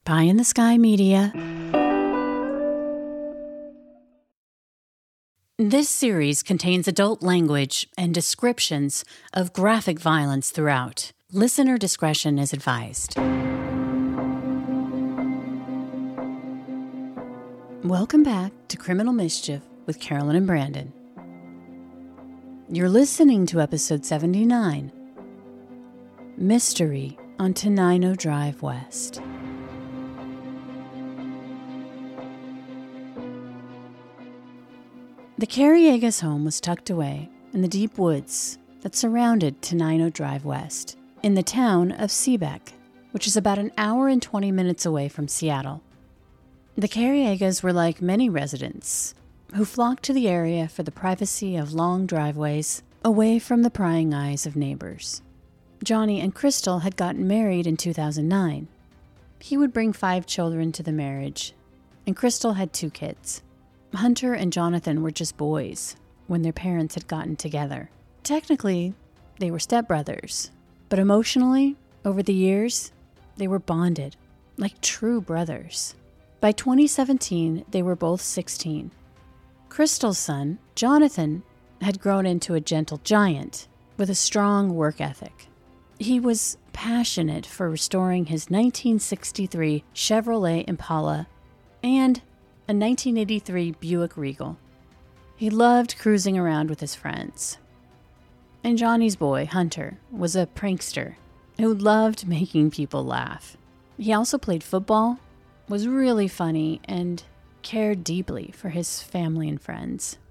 Pie in the Sky Media. This series contains adult language and descriptions of graphic violence throughout. Listener discretion is advised. Welcome back to Criminal Mischief with Carolyn and Brandon. You're listening to episode 79, Mystery on Tenino Drive West. The Carriegas home was tucked away in the deep woods that surrounded Tenino Drive West in the town of Seebeck, which is about an hour and 20 minutes away from Seattle. The Carriegas were like many residents who flocked to the area for the privacy of long driveways away from the prying eyes of neighbors. Johnny and Crystal had gotten married in 2009. He would bring 5 children to the marriage, and Crystal had 2 kids. Hunter and Jonathan were just boys when their parents had gotten together. Technically, they were stepbrothers, but emotionally, over the years, they were bonded like true brothers. By 2017, they were both 16. Crystal's son, Jonathan, had grown into a gentle giant with a strong work ethic. He was passionate for restoring his 1963 Chevrolet Impala and a 1983 Buick Regal. He loved cruising around with his friends. And Johnny's boy, Hunter, was a prankster who loved making people laugh. He also played football, was really funny, and cared deeply for his family and friends.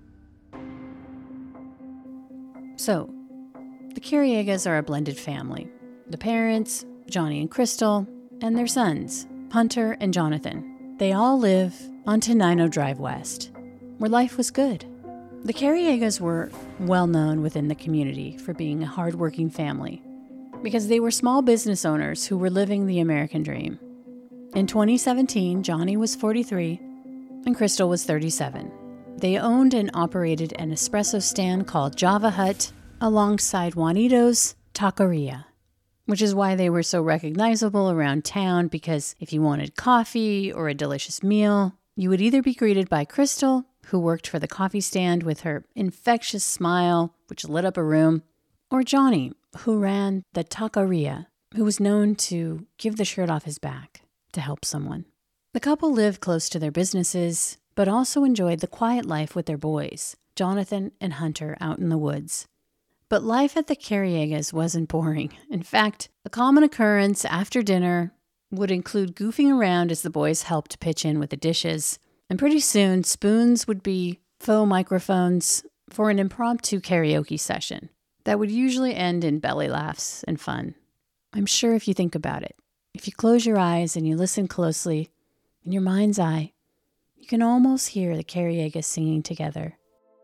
So, the Carriegas are a blended family. The parents, Johnny and Crystal, and their sons, Hunter and Jonathan. They all live on Tenino Drive West, where life was good. The Carriegas were well known within the community for being a hardworking family because they were small business owners who were living the American dream. In 2017, Johnny was 43 and Crystal was 37. They owned and operated an espresso stand called Java Hut alongside Juanito's Taqueria, which is why they were so recognizable around town, because if you wanted coffee or a delicious meal, you would either be greeted by Crystal, who worked for the coffee stand with her infectious smile, which lit up a room, or Johnny, who ran the Taqueria, who was known to give the shirt off his back to help someone. The couple lived close to their businesses, but also enjoyed the quiet life with their boys, Jonathan and Hunter, out in the woods. But life at the Carriegas wasn't boring. In fact, a common occurrence after dinner would include goofing around as the boys helped pitch in with the dishes. And pretty soon, spoons would be faux microphones for an impromptu karaoke session that would usually end in belly laughs and fun. I'm sure if you think about it, if you close your eyes and you listen closely, in your mind's eye, you can almost hear the Carriegas singing together.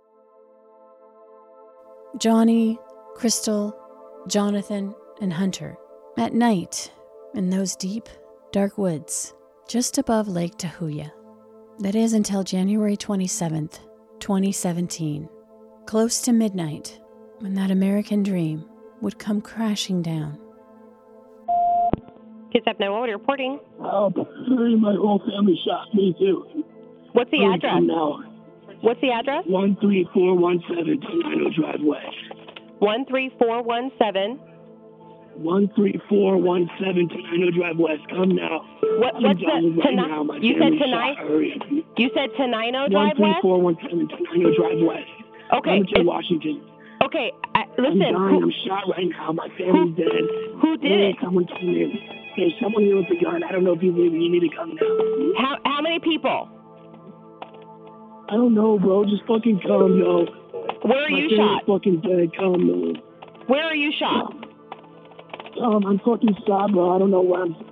Johnny, Crystal, Jonathan, and Hunter at night in those deep, dark woods just above Lake Tahuya. That is until January 27th, 2017, close to midnight, when that American dream would come crashing down. Kitsap 911 reporting. Oh, my whole family shot me too. What's the address? Now. What's the address? 13417 Tenino Drive West. 13417. 13417 Tenino Drive West. Come now. What's the tonight? You said tonight. You said Tenino Drive West. 13417 Tenino Drive West. Okay. Edmonton, Washington. Okay. Listen. I'm dying. I'm shot right now. My family's dead. Who did it? Someone told me. There's someone here with a gun. I don't know if you believe me. You need to come now. How many people? I don't know, bro. Just fucking come, yo. Where are you shot? Fucking dead. Come, man. Where are you shot? I'm fucking shot, bro. I don't know where I'm.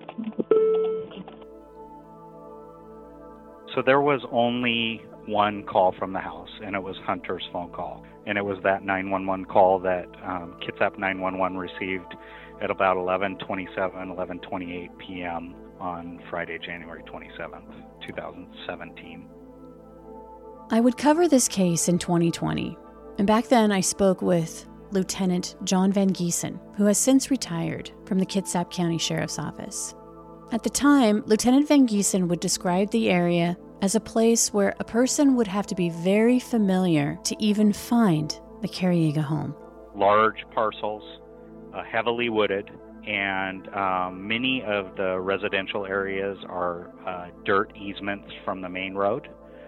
So there was only one call from the house, and it was Hunter's phone call. And it was that 911 call that Kitsap 911 received at about 11:27, 11:28 p.m. on Friday, January 27th, 2017. I would cover this case in 2020, and back then I spoke with Lieutenant John Van Giesen, who has since retired from the Kitsap County Sheriff's Office. At the time, Lieutenant Van Giesen would describe the area as a place where a person would have to be very familiar to even find the Kariega home. Large parcels, heavily wooded, and many of the residential areas are dirt easements from the main road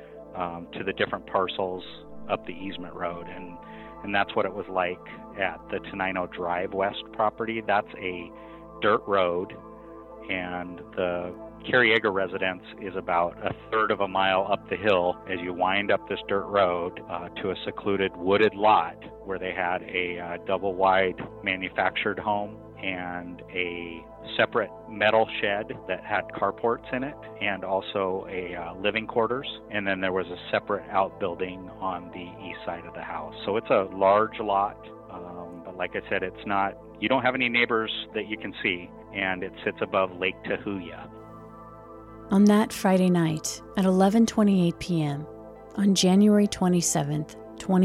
to the different parcels up the easement road. And that's what it was like at the Tenino Drive West property. That's a dirt road, and the Kariega residence is about a third of a mile up the hill as you wind up this dirt road to a secluded wooded lot where they had a double-wide manufactured home and a separate metal shed that had carports in it, and also a living quarters. And then there was a separate outbuilding on the east side of the house. So it's a large lot, but like I said, it's not, you don't have any neighbors that you can see, and it sits above Lake Tahuya. On that Friday night at 11:28 p.m., on January 27th,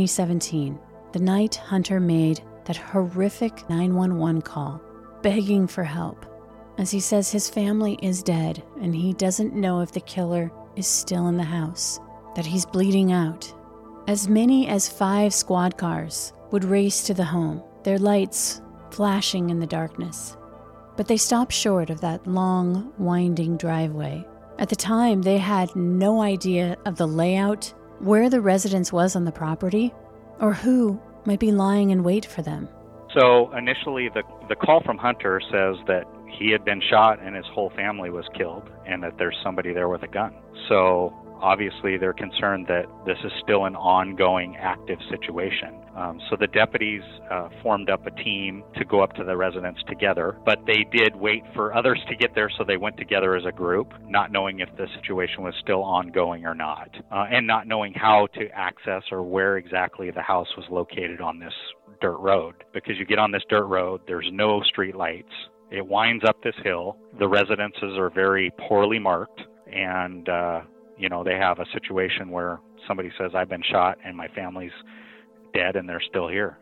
2017, the night Hunter made that horrific 911 call, begging for help, as he says his family is dead and he doesn't know if the killer is still in the house, that he's bleeding out. As many as 5 squad cars would race to the home, their lights flashing in the darkness. But they stopped short of that long, winding driveway. At the time, they had no idea of the layout, where the residence was on the property, or who might be lying in wait for them. So initially, the call from Hunter says that he had been shot and his whole family was killed, and that there's somebody there with a gun. So obviously, they're concerned that this is still an ongoing, active situation. So the deputies formed up a team to go up to the residence together, but they did wait for others to get there, so they went together as a group, not knowing if the situation was still ongoing or not, and not knowing how to access or where exactly the house was located on this dirt road. Because you get on this dirt road, there's no street lights. It winds up this hill. The residences are very poorly marked, and they have a situation where somebody says, I've been shot and my family's dead and they're still here.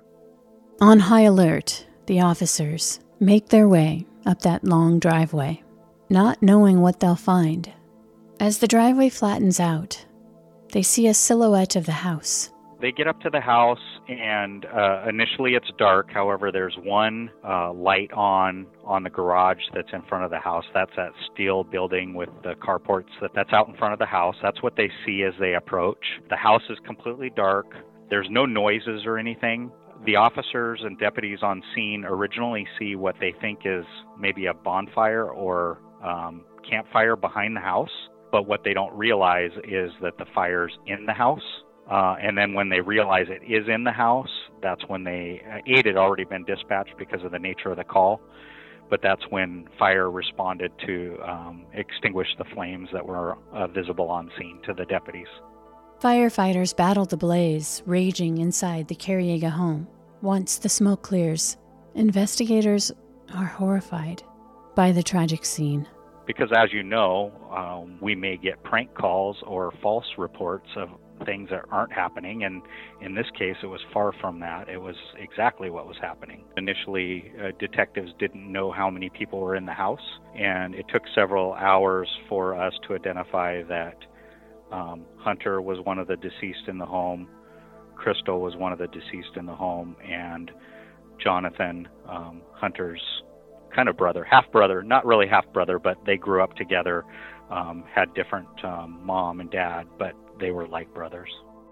On high alert, the officers make their way up that long driveway, not knowing what they'll find. As the driveway flattens out, they see a silhouette of the house. They get up to the house, and initially it's dark. However, there's one light on the garage that's in front of the house. That's that steel building with the carports that's out in front of the house. That's what they see as they approach. The house is completely dark. There's no noises or anything. The officers and deputies on scene originally see what they think is maybe a bonfire or campfire behind the house, but what they don't realize is that the fire's in the house. And then when they realize it is in the house, that's when it had already been dispatched because of the nature of the call, but that's when fire responded to extinguish the flames that were visible on scene to the deputies. Firefighters battled the blaze raging inside the Kariega home. Once the smoke clears, investigators are horrified by the tragic scene. Because as you know, we may get prank calls or false reports of things that aren't happening, and in this case it was far from that. It was exactly what was happening. Initially, detectives didn't know how many people were in the house, and it took several hours for us to identify that Hunter was one of the deceased in the home, Crystal was one of the deceased in the home, and Jonathan, Hunter's kind of brother, half-brother, not really half-brother, but they grew up together, had different mom and dad, but they were like brothers.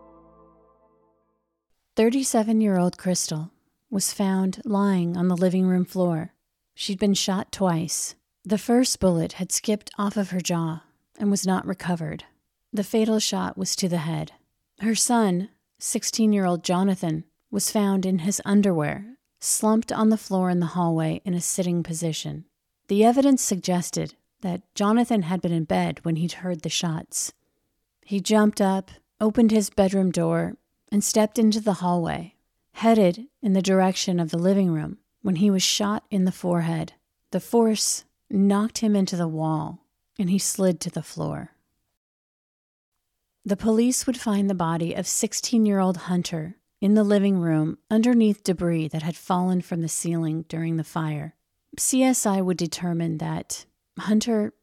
37-year-old Crystal was found lying on the living room floor. She'd been shot twice. The first bullet had skipped off of her jaw and was not recovered. The fatal shot was to the head. Her son, 16-year-old Jonathan, was found in his underwear, slumped on the floor in the hallway in a sitting position. The evidence suggested that Jonathan had been in bed when he'd heard the shots. He jumped up, opened his bedroom door, and stepped into the hallway, headed in the direction of the living room when he was shot in the forehead. The force knocked him into the wall, and he slid to the floor. The police would find the body of 16-year-old Hunter in the living room underneath debris that had fallen from the ceiling during the fire. CSI would determine that Hunter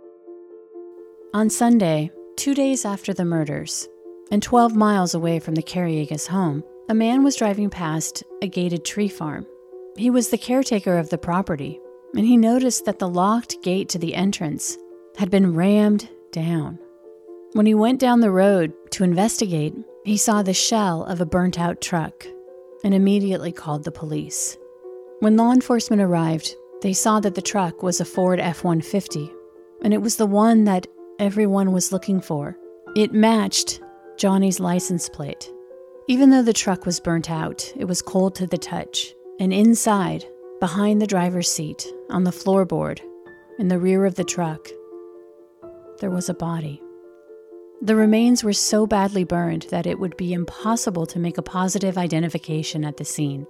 On Sunday, 2 days after the murders, and 12 miles away from the Carriegas' home, a man was driving past a gated tree farm. He was the caretaker of the property, and he noticed that the locked gate to the entrance had been rammed down. When he went down the road to investigate, he saw the shell of a burnt-out truck and immediately called the police. When law enforcement arrived, they saw that the truck was a Ford F-150, and it was the one that everyone was looking for. It matched Johnny's license plate. Even though the truck was burnt out, it was cold to the touch, and inside, behind the driver's seat, on the floorboard, in the rear of the truck, there was a body. The remains were so badly burned that it would be impossible to make a positive identification at the scene.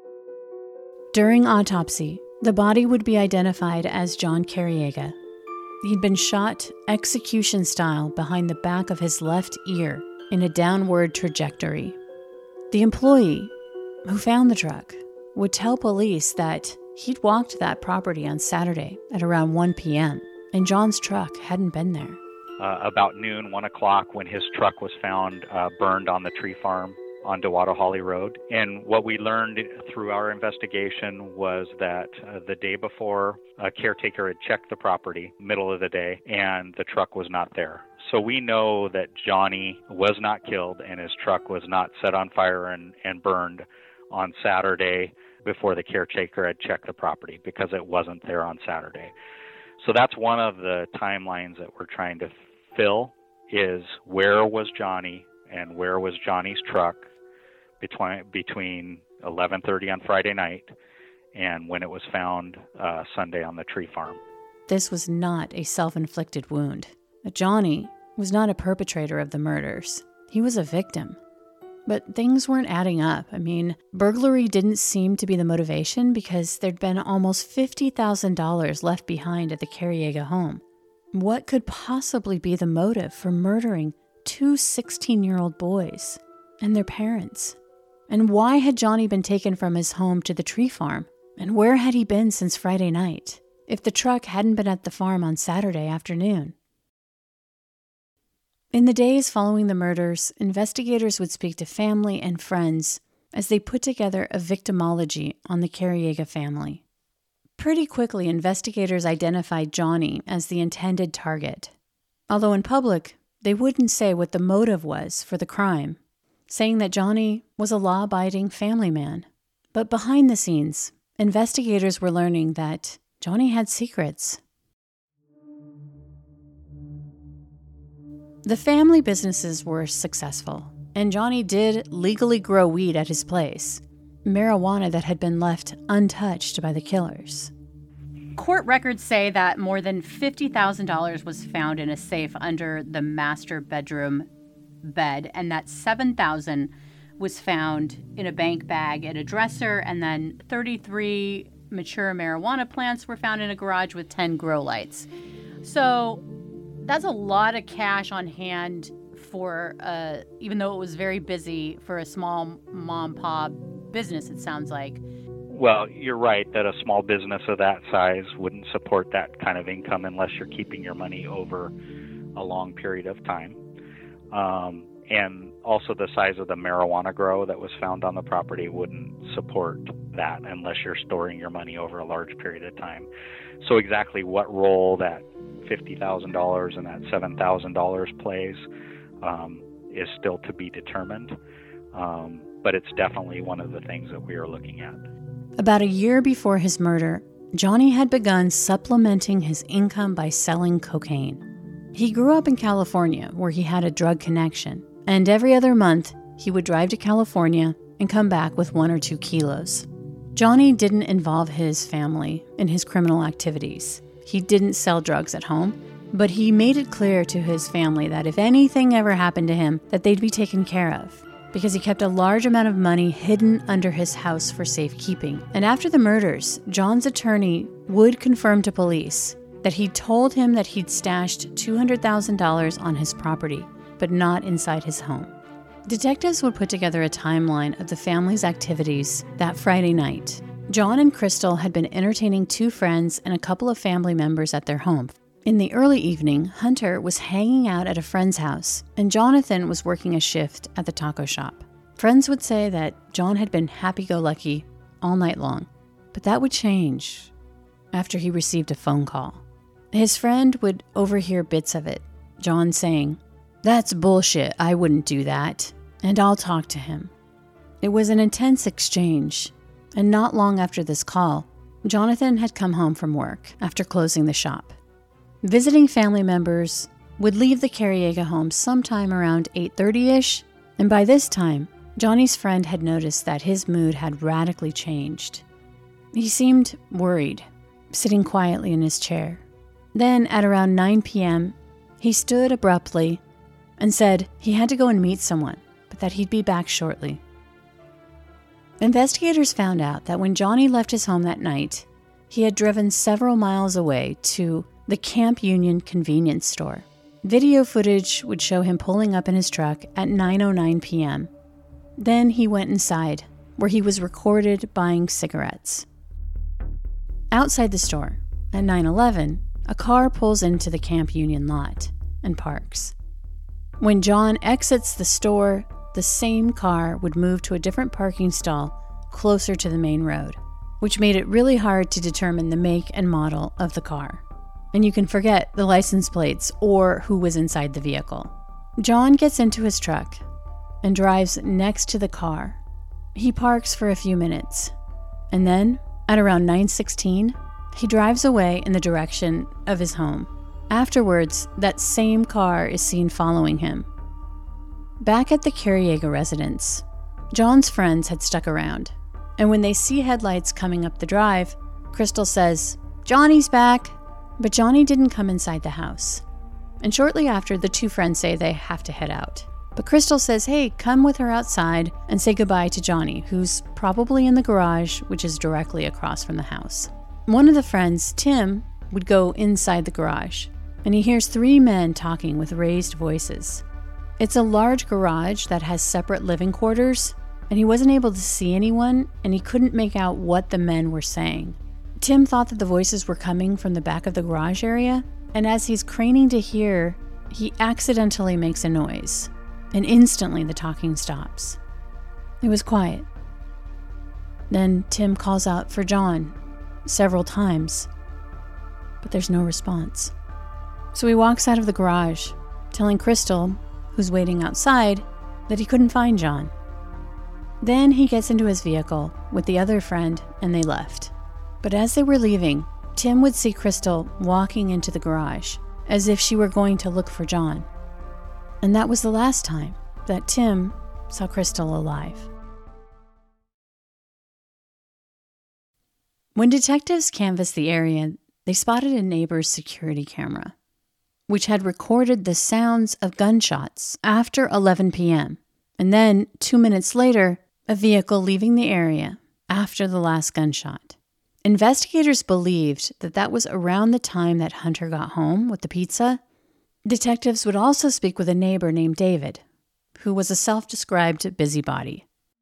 During autopsy, the body would be identified as John Carriega. He'd been shot execution style behind the back of his left ear in a downward trajectory. The employee who found the truck would tell police that he'd walked that property on Saturday at around 1 p.m., and John's truck hadn't been there. About noon, 1 o'clock, when his truck was found burned on the tree farm on Dewataholly Road. And what we learned through our investigation was that the day before, a caretaker had checked the property, middle of the day, and the truck was not there. So we know that Johnny was not killed and his truck was not set on fire and burned on Saturday before the caretaker had checked the property, because it wasn't there on Saturday. So that's one of the timelines that we're trying to fill, is where was Johnny and where was Johnny's truck between 11:30 on Friday night and when it was found Sunday on the tree farm. This was not a self-inflicted wound. Johnny was not a perpetrator of the murders. He was a victim. But things weren't adding up. I mean, burglary didn't seem to be the motivation because there'd been almost $50,000 left behind at the Carriega home. What could possibly be the motive for murdering two 16-year-old boys and their parents? And why had Johnny been taken from his home to the tree farm? And where had he been since Friday night, if the truck hadn't been at the farm on Saturday afternoon? In the days following the murders, investigators would speak to family and friends as they put together a victimology on the Carriega family. Pretty quickly, investigators identified Johnny as the intended target. Although in public, they wouldn't say what the motive was for the crime, saying that Johnny was a law-abiding family man. But behind the scenes, investigators were learning that Johnny had secrets. The family businesses were successful, and Johnny did legally grow weed at his place, marijuana that had been left untouched by the killers. Court records say that more than $50,000 was found in a safe under the master bedroom bed, and that $7,000 was found in a bank bag at a dresser, and then 33 mature marijuana plants were found in a garage with 10 grow lights. So that's a lot of cash on hand for, even though it was very busy for a small mom-pop business, it sounds like. Well, you're right that a small business of that size wouldn't support that kind of income unless you're keeping your money over a long period of time. And also the size of the marijuana grow that was found on the property wouldn't support that unless you're storing your money over a large period of time. So exactly what role that $50,000 and that $7,000 plays is still to be determined. But it's definitely one of the things that we are looking at. About a year before his murder, Johnny had begun supplementing his income by selling cocaine. He grew up in California, where he had a drug connection, and every other month, he would drive to California and come back with 1 or 2 kilos. Johnny didn't involve his family in his criminal activities. He didn't sell drugs at home, but he made it clear to his family that if anything ever happened to him, that they'd be taken care of, because he kept a large amount of money hidden under his house for safekeeping. And after the murders, John's attorney would confirm to police that he told him that he'd stashed $200,000 on his property, but not inside his home. Detectives would put together a timeline of the family's activities that Friday night. John and Crystal had been entertaining 2 friends and a couple of family members at their home. In the early evening, Hunter was hanging out at a friend's house, and Jonathan was working a shift at the taco shop. Friends would say that John had been happy-go-lucky all night long, but that would change after he received a phone call. His friend would overhear bits of it, John saying, "That's bullshit, I wouldn't do that, and I'll talk to him." It was an intense exchange, and not long after this call, Jonathan had come home from work after closing the shop. Visiting family members would leave the Cariega home sometime around 8:30-ish, and by this time, Johnny's friend had noticed that his mood had radically changed. He seemed worried, sitting quietly in his chair. Then, at around 9 p.m., he stood abruptly and said he had to go and meet someone, but that he'd be back shortly. Investigators found out that when Johnny left his home that night, he had driven several miles away to the Camp Union convenience store. Video footage would show him pulling up in his truck at 9:09 p.m. Then he went inside, where he was recorded buying cigarettes. Outside the store, at 9:11, a car pulls into the Camp Union lot and parks. When John exits the store, the same car would move to a different parking stall closer to the main road, which made it really hard to determine the make and model of the car. And you can forget the license plates or who was inside the vehicle. John gets into his truck and drives next to the car. He parks for a few minutes, and then, at around 9:16, he drives away in the direction of his home. Afterwards, that same car is seen following him. Back at the Cariega residence, John's friends had stuck around, and when they see headlights coming up the drive, Crystal says, "Johnny's back." But Johnny didn't come inside the house. And shortly after, the two friends say they have to head out. But Crystal says, "Hey, come with her outside and say goodbye to Johnny, who's probably in the garage, which is directly across from the house." One of the friends, Tim, would go inside the garage, and he hears three men talking with raised voices. It's a large garage that has separate living quarters, and he wasn't able to see anyone, and he couldn't make out what the men were saying. Tim thought that the voices were coming from the back of the garage area, and as he's craning to hear, he accidentally makes a noise, and instantly the talking stops. It was quiet. Then Tim calls out for John several times, but there's no response. So he walks out of the garage, telling Crystal, who's waiting outside, that he couldn't find John. Then he gets into his vehicle with the other friend, and they left. But as they were leaving, Tim would see Crystal walking into the garage, as if she were going to look for John. And that was the last time that Tim saw Crystal alive. When detectives canvassed the area, they spotted a neighbor's security camera, which had recorded the sounds of gunshots after 11 p.m., and then 2 minutes later, a vehicle leaving the area after the last gunshot. Investigators believed that that was around the time that Hunter got home with the pizza. Detectives would also speak with a neighbor named David, who was a self-described busybody.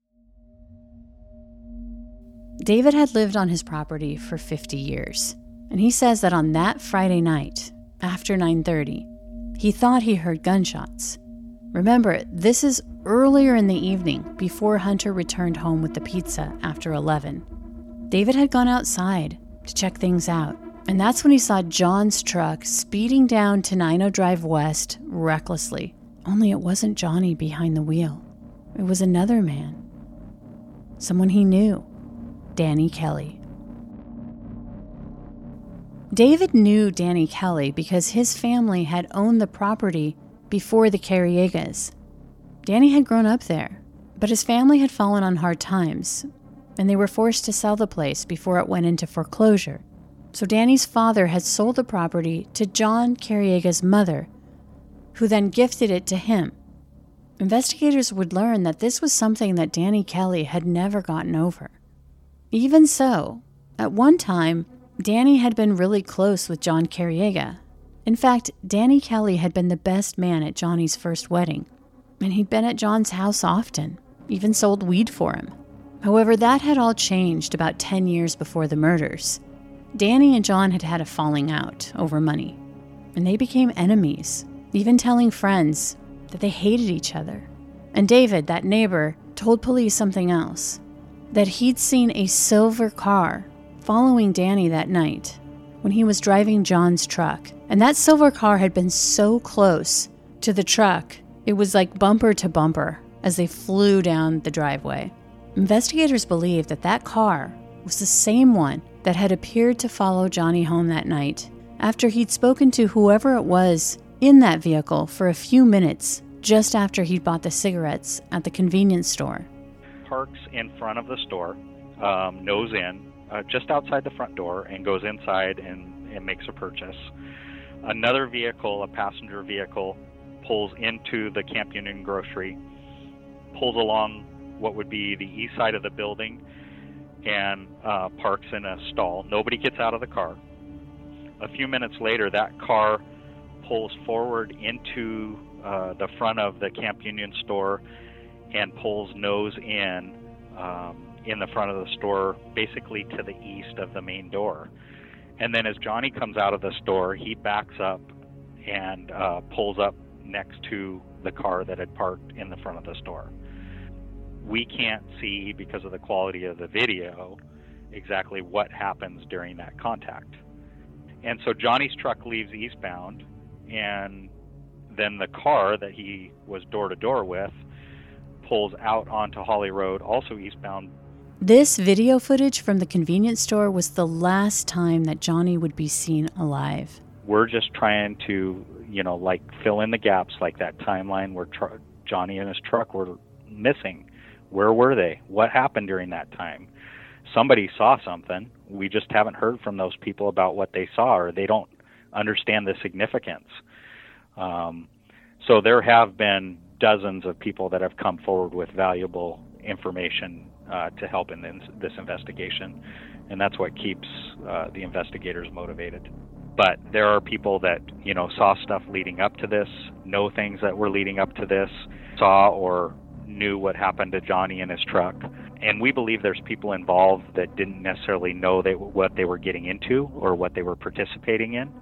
David had lived on his property for 50 years, and he says that on that Friday night, after 9:30, he thought he heard gunshots. Remember, this is earlier in the evening, before Hunter returned home with the pizza after 11. David had gone outside to check things out, and that's when he saw John's truck speeding down Tenino Drive West recklessly. Only it wasn't Johnny behind the wheel. It was another man. Someone he knew, Danny Kelly. David knew Danny Kelly because his family had owned the property before the Cariegas. Danny had grown up there, but his family had fallen on hard times, and they were forced to sell the place before it went into foreclosure. So Danny's father had sold the property to John Cariega's mother, who then gifted it to him. Investigators would learn that this was something that Danny Kelly had never gotten over. Even so, at one time, Danny had been really close with John Cariega. In fact, Danny Kelly had been the best man at Johnny's first wedding, and he'd been at John's house often, even sold weed for him. However, that had all changed about 10 years before the murders. Danny and John had had a falling out over money. and they became enemies, even telling friends that they hated each other. And David, that neighbor, told police something else, that he'd seen a silver car following Danny that night when he was driving John's truck. And that silver car had been so close to the truck, it was like bumper to bumper as they flew down the driveway. Investigators believe that that car was the same one that had appeared to follow Johnny home that night after he'd spoken to whoever it was in that vehicle for a few minutes just after he'd bought the cigarettes at the convenience store. Parks in front of the store, nose in, just outside the front door, and goes inside and makes a purchase. Another vehicle, a passenger vehicle, pulls into the Camp Union grocery, pulls along what would be the east side of the building, and parks in a stall. Nobody gets out of the car. A few minutes later, that car pulls forward into the front of the Camp Union store and pulls nose in the front of the store, basically to the east of the main door. And then as Johnny comes out of the store, he backs up and pulls up next to the car that had parked in the front of the store. We can't see, because of the quality of the video, exactly what happens during that contact. And so Johnny's truck leaves eastbound, and then the car that he was door-to-door with pulls out onto Holly Road, also eastbound. This video footage from the convenience store was the last time that Johnny would be seen alive. We're just trying to, fill in the gaps, like that timeline where Johnny and his truck were missing. Where were they? What happened during that time? Somebody saw something. We just haven't heard from those people about what they saw, or they don't understand the significance. So there have been dozens of people that have come forward with valuable information to help in this investigation, and that's what keeps the investigators motivated. But there are people that, saw stuff leading up to this, know things that were leading up to this, saw or knew what happened to Johnny and his truck. And we believe there's people involved that didn't necessarily know what they were getting into or what they were participating in,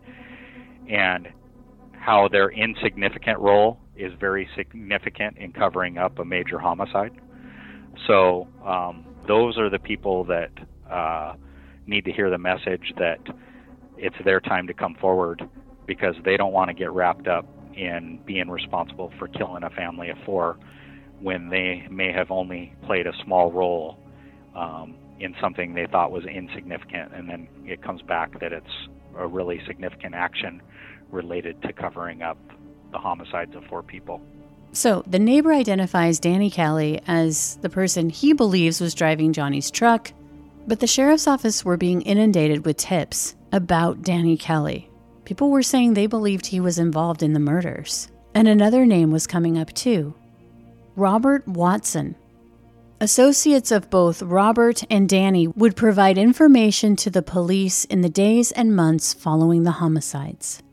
and how their insignificant role is very significant in covering up a major homicide. So those are the people that need to hear the message that it's their time to come forward, because they don't want to get wrapped up in being responsible for killing a family of four when they may have only played a small role in something they thought was insignificant, and then it comes back that it's a really significant action related to covering up the homicides of four people. So the neighbor identifies Danny Kelly as the person he believes was driving Johnny's truck, but the sheriff's office were being inundated with tips about Danny Kelly. People were saying they believed he was involved in the murders. And another name was coming up too: Robert Watson. Associates of both Robert and Danny would provide information to the police in the days and months following the homicides.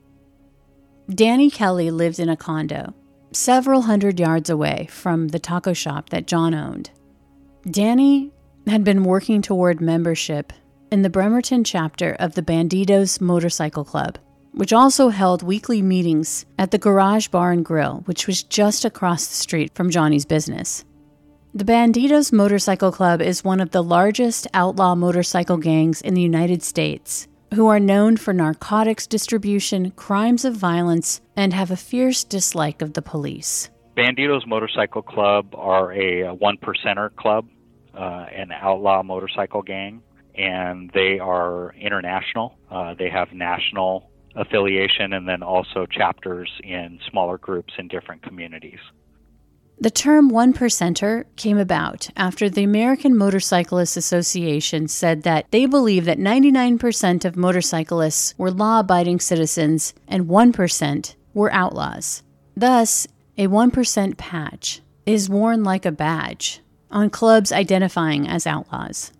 Danny Kelly lived in a condo several hundred yards away from the taco shop that John owned. Danny had been working toward membership in the Bremerton chapter of the Bandidos Motorcycle Club, which also held weekly meetings at the Garage Bar and Grill, which was just across the street from Johnny's business. The Bandidos Motorcycle Club is one of the largest outlaw motorcycle gangs in the United States, who are known for narcotics distribution, crimes of violence, and have a fierce dislike of the police. Bandidos Motorcycle Club are a one-percenter club, an outlaw motorcycle gang, and they are international. They have national affiliation and then also chapters in smaller groups in different communities. The term one percenter came about after the American Motorcyclists Association said that they believe that 99% of motorcyclists were law-abiding citizens and 1% were outlaws. Thus, a 1% patch is worn like a badge on clubs identifying as outlaws.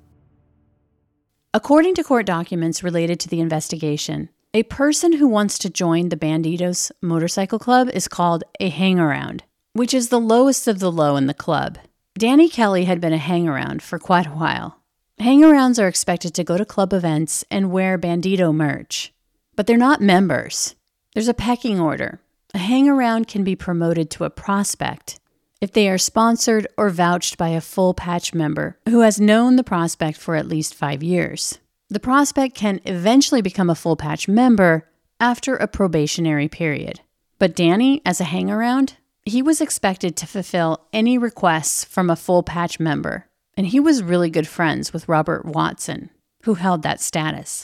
According to court documents related to the investigation, a person who wants to join the Bandidos Motorcycle Club is called a hang-around, which is the lowest of the low in the club. Danny Kelly had been a hang-around for quite a while. Hang-arounds are expected to go to club events and wear Bandido merch, but they're not members. There's a pecking order. A hang-around can be promoted to a prospect if they are sponsored or vouched by a full patch member who has known the prospect for at least 5 years. The prospect can eventually become a full patch member after a probationary period. But Danny, as a hang-around, he was expected to fulfill any requests from a full patch member, and he was really good friends with Robert Watson, who held that status.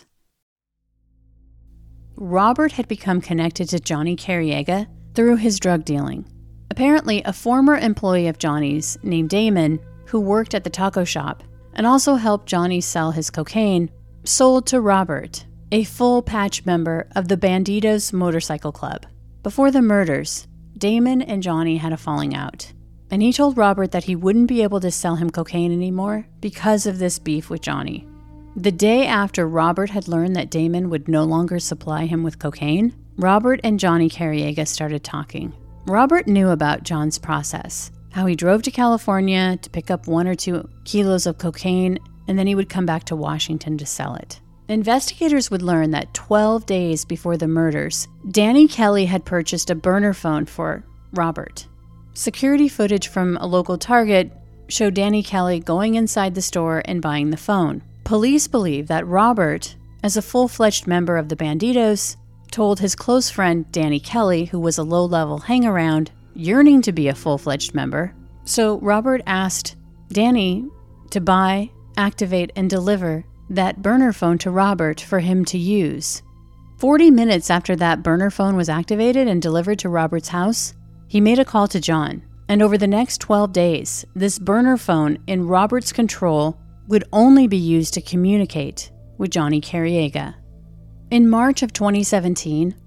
Robert had become connected to Johnny Carriega through his drug dealing. Apparently, a former employee of Johnny's named Damon, who worked at the taco shop and also helped Johnny sell his cocaine, sold to Robert, a full patch member of the Bandidos Motorcycle Club. Before the murders, Damon and Johnny had a falling out, and he told Robert that he wouldn't be able to sell him cocaine anymore because of this beef with Johnny. The day after Robert had learned that Damon would no longer supply him with cocaine, Robert and Johnny Carriega started talking. Robert knew about John's process, how he drove to California to pick up 1 or 2 kilos of cocaine, and then he would come back to Washington to sell it. Investigators would learn that 12 days before the murders, Danny Kelly had purchased a burner phone for Robert. Security footage from a local Target showed Danny Kelly going inside the store and buying the phone. Police believe that Robert, as a full-fledged member of the Bandidos, told his close friend Danny Kelly, who was a low-level hang-around, yearning to be a full-fledged member. So Robert asked Danny to buy, activate, and deliver that burner phone to Robert for him to use. 40 minutes after that burner phone was activated and delivered to Robert's house, he made a call to John. And over the next 12 days, this burner phone in Robert's control would only be used to communicate with Johnny Carriega. In March of 2017,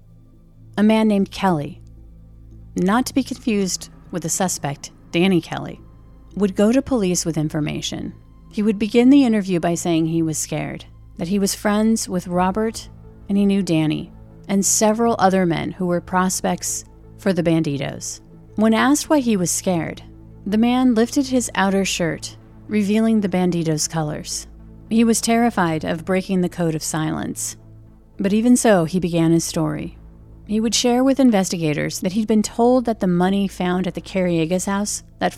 a man named Kelly, not to be confused with the suspect, Danny Kelly, would go to police with information. He would begin the interview by saying he was scared, that he was friends with Robert and he knew Danny and several other men who were prospects for the Bandidos. When asked why he was scared, the man lifted his outer shirt, revealing the Bandidos' colors. He was terrified of breaking the code of silence. But even so, he began his story. He would share with investigators that he'd been told that the money found at the Carriega's house, that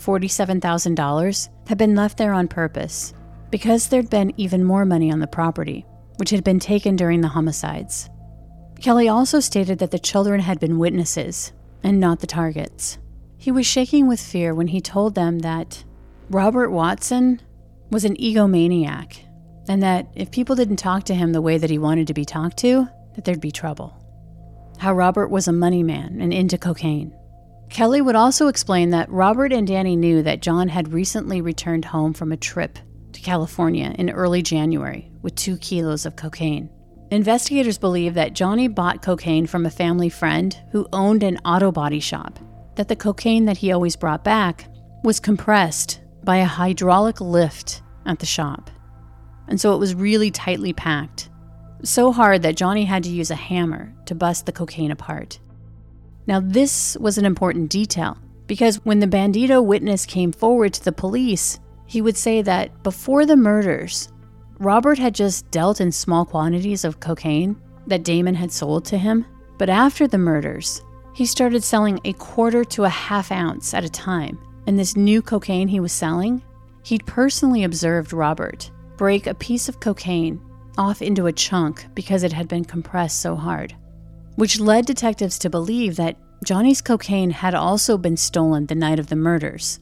$47,000, had been left there on purpose, because there'd been even more money on the property, which had been taken during the homicides. Kelly also stated that the children had been witnesses, and not the targets. He was shaking with fear when he told them that Robert Watson was an egomaniac, and that if people didn't talk to him the way that he wanted to be talked to, that there'd be trouble. How Robert was a money man and into cocaine. Kelly would also explain that Robert and Danny knew that John had recently returned home from a trip to California in early January with 2 kilos of cocaine. Investigators believe that Johnny bought cocaine from a family friend who owned an auto body shop, that the cocaine that he always brought back was compressed by a hydraulic lift at the shop. And so it was really tightly packed, so hard that Johnny had to use a hammer to bust the cocaine apart. Now this was an important detail, because when the Bandito witness came forward to the police, he would say that before the murders, Robert had just dealt in small quantities of cocaine that Damon had sold to him, but after the murders, he started selling 1/4 to 1/2 ounce at a time. And this new cocaine he was selling, he'd personally observed Robert break a piece of cocaine off into a chunk because it had been compressed so hard, which led detectives to believe that Johnny's cocaine had also been stolen the night of the murders,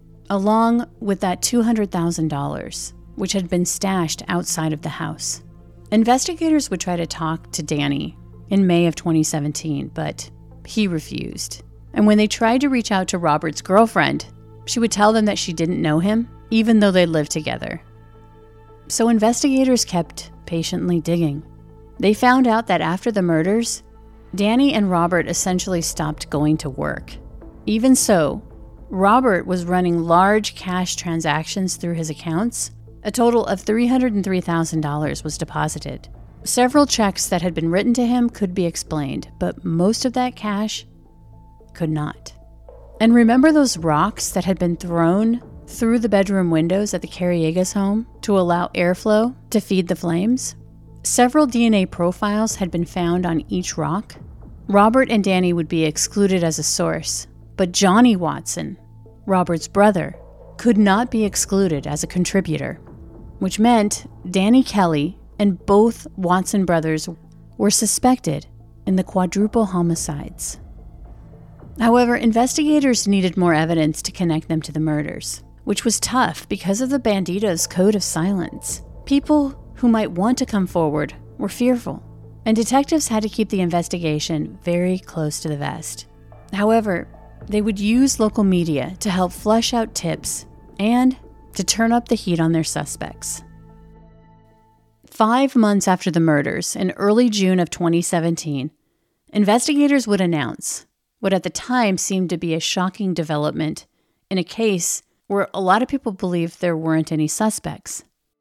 along with that $200,000, which had been stashed outside of the house. Investigators would try to talk to Danny in May of 2017, but he refused. And when they tried to reach out to Robert's girlfriend, she would tell them that she didn't know him, even though they lived together. So investigators kept patiently digging. They found out that after the murders, Danny and Robert essentially stopped going to work. Even so, Robert was running large cash transactions through his accounts. A total of $303,000 was deposited. Several checks that had been written to him could be explained, but most of that cash could not. And remember those rocks that had been thrown through the bedroom windows at the Carriega's home to allow airflow to feed the flames? Several DNA profiles had been found on each rock, Robert and Danny would be excluded as a source, but Johnny Watson, Robert's brother, could not be excluded as a contributor, which meant Danny Kelly and both Watson brothers were suspected in the quadruple homicides. However, investigators needed more evidence to connect them to the murders, which was tough because of the Banditos' code of silence. People who might want to come forward were fearful, and detectives had to keep the investigation very close to the vest. However, they would use local media to help flesh out tips and to turn up the heat on their suspects. 5 months after the murders, in early June of 2017, investigators would announce what at the time seemed to be a shocking development in a case where a lot of people believed there weren't any suspects.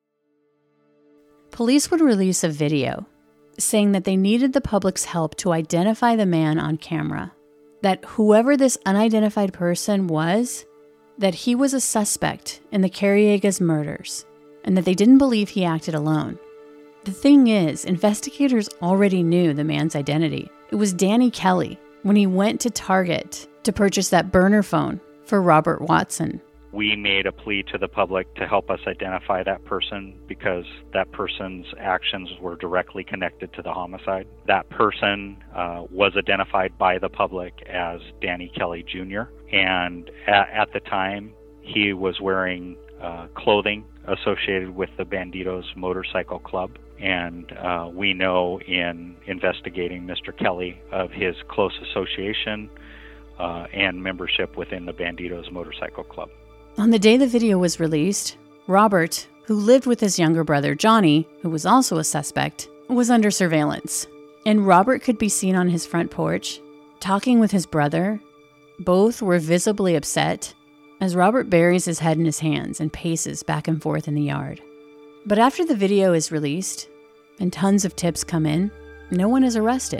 Police would release a video saying that they needed the public's help to identify the man on camera, that whoever this unidentified person was, that he was a suspect in the Carriegas murders, and that they didn't believe he acted alone. The thing is, investigators already knew the man's identity. It was Danny Kelly when he went to Target to purchase that burner phone for Robert Watson. We made a plea to the public to help us identify that person because that person's actions were directly connected to the homicide. That person was identified by the public as Danny Kelly Jr. And at the time, he was wearing clothing associated with the Banditos Motorcycle Club. And we know in investigating Mr. Kelly of his close association and membership within the Banditos Motorcycle Club. On the day the video was released, Robert, who lived with his younger brother Johnny, who was also a suspect, was under surveillance. And Robert could be seen on his front porch, talking with his brother. Both were visibly upset as Robert buries his head in his hands and paces back and forth in the yard. But after the video is released and tons of tips come in, no one is arrested.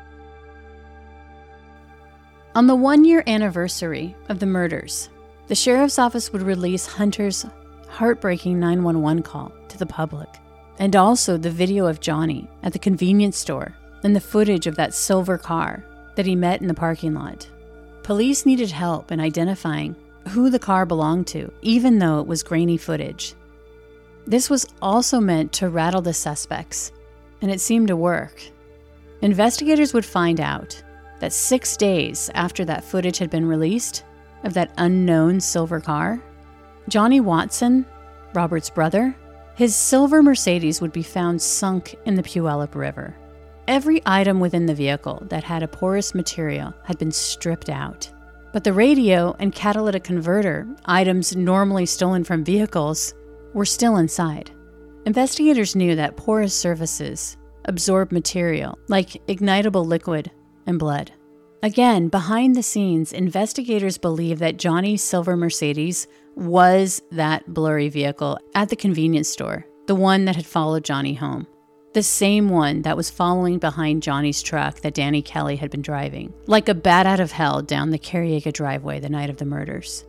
On the 1-year anniversary of the murders, the sheriff's office would release Hunter's heartbreaking 911 call to the public, and also the video of Johnny at the convenience store and the footage of that silver car that he met in the parking lot. Police needed help in identifying who the car belonged to, even though it was grainy footage. This was also meant to rattle the suspects, and it seemed to work. Investigators would find out that 6 days after that footage had been released of that unknown silver car, Johnny Watson, Robert's brother, his silver Mercedes would be found sunk in the Puyallup River. Every item within the vehicle that had a porous material had been stripped out. But the radio and catalytic converter, items normally stolen from vehicles, were still inside. Investigators knew that porous surfaces absorb material like ignitable liquid and blood. Again, behind the scenes, investigators believe that Johnny's silver Mercedes was that blurry vehicle at the convenience store, the one that had followed Johnny home. The same one that was following behind Johnny's truck that Danny Kelly had been driving, like a bat out of hell down the Carriega driveway the night of the murders.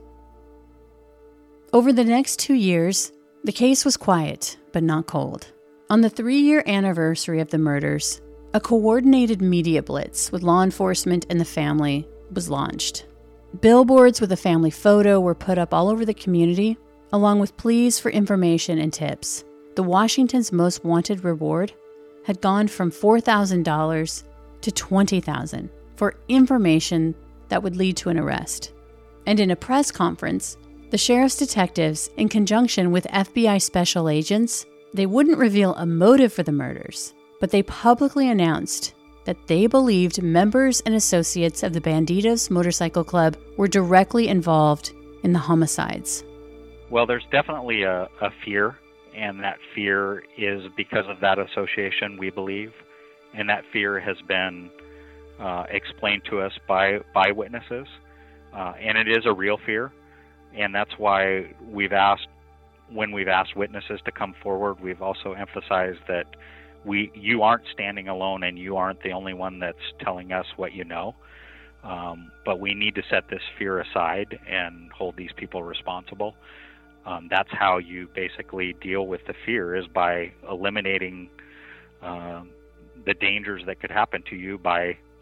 Over the next 2 years, the case was quiet, but not cold. On the 3-year anniversary of the murders, a coordinated media blitz with law enforcement and the family was launched. Billboards with a family photo were put up all over the community, along with pleas for information and tips. The Washington's Most Wanted reward had gone from $4,000 to $20,000 for information that would lead to an arrest. And in a press conference, the sheriff's detectives, in conjunction with FBI special agents, they wouldn't reveal a motive for the murders, but they publicly announced that they believed members and associates of the Banditos Motorcycle Club were directly involved in the homicides. Well, there's definitely a fear, and that fear is because of that association, we believe, and that fear has been explained to us by witnesses, and it is a real fear, and that's why when we've asked witnesses to come forward, we've also emphasized that you aren't standing alone and you aren't the only one that's telling us what you know. But we need to set this fear aside and hold these people responsible. That's how you basically deal with the fear, is by eliminating the dangers that could happen to you by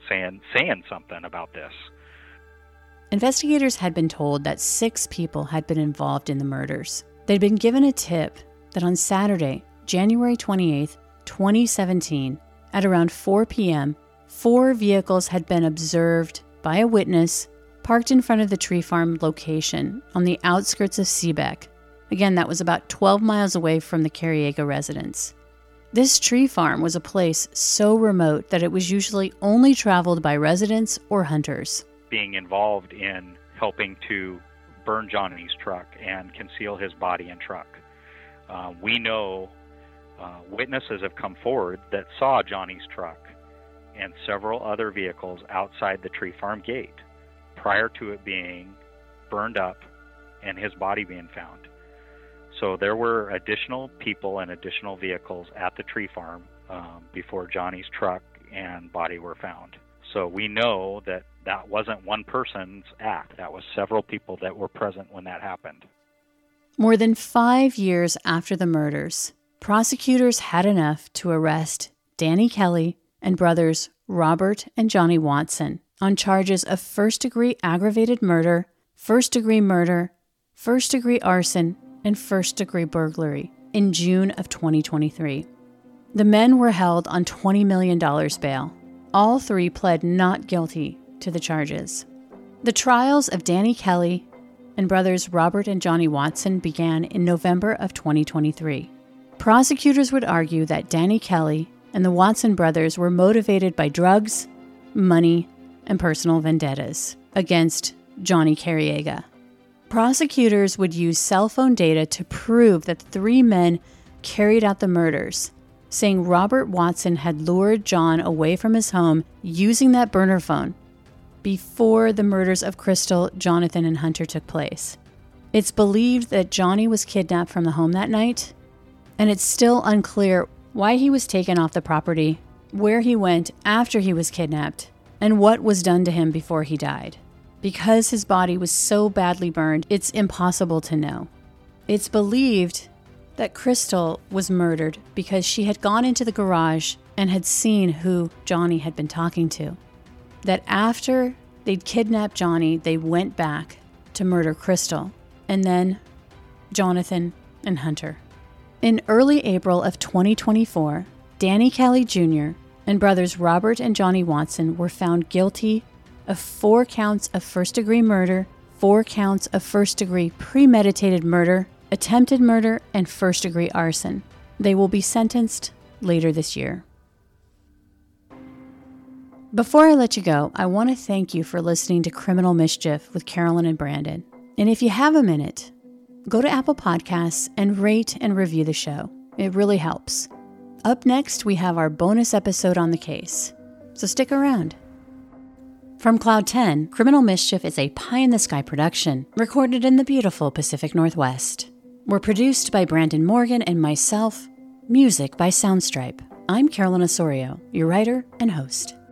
saying something about this. Investigators had been told that 6 people had been involved in the murders. They'd been given a tip that on Saturday, January 28th, 2017, at around 4 p.m., 4 vehicles had been observed by a witness parked in front of the tree farm location on the outskirts of Seebeck. Again, that was about 12 miles away from the Carriega residence. This tree farm was a place so remote that it was usually only traveled by residents or hunters. Being involved in helping to burn Johnny's truck and conceal his body and truck. We know witnesses have come forward that saw Johnny's truck and several other vehicles outside the tree farm gate prior to it being burned up and his body being found. So there were additional people and additional vehicles at the tree farm before Johnny's truck and body were found. So we know that that wasn't one person's act. That was several people that were present when that happened. More than 5 years after the murders, prosecutors had enough to arrest Danny Kelly and brothers Robert and Johnny Watson on charges of first-degree aggravated murder, first-degree murder, first-degree arson, and first-degree burglary in June of 2023. The men were held on $20 million bail. All 3 pled not guilty to the charges. The trials of Danny Kelly and brothers Robert and Johnny Watson began in November of 2023. Prosecutors would argue that Danny Kelly and the Watson brothers were motivated by drugs, money, and personal vendettas against Johnny Carriega. Prosecutors would use cell phone data to prove that the 3 men carried out the murders, saying Robert Watson had lured John away from his home using that burner phone before the murders of Crystal, Jonathan, and Hunter took place. It's believed that Johnny was kidnapped from the home that night, and it's still unclear why he was taken off the property, where he went after he was kidnapped, and what was done to him before he died. Because his body was so badly burned, it's impossible to know. It's believed that Crystal was murdered because she had gone into the garage and had seen who Johnny had been talking to. That after they'd kidnapped Johnny, they went back to murder Crystal, and then Jonathan and Hunter. In early April of 2024, Danny Kelly Jr. and brothers Robert and Johnny Watson were found guilty of 4 counts of first-degree murder, 4 counts of first-degree premeditated murder, attempted murder, and first-degree arson. They will be sentenced later this year. Before I let you go, I want to thank you for listening to Criminal Mischief with Carolyn and Brandon. And if you have a minute, go to Apple Podcasts and rate and review the show. It really helps. Up next, we have our bonus episode on the case, so stick around. From Cloud 10, Criminal Mischief is a pie-in-the-sky production recorded in the beautiful Pacific Northwest. We're produced by Brandon Morgan and myself, music by Soundstripe. I'm Carolyn Osorio, your writer and host.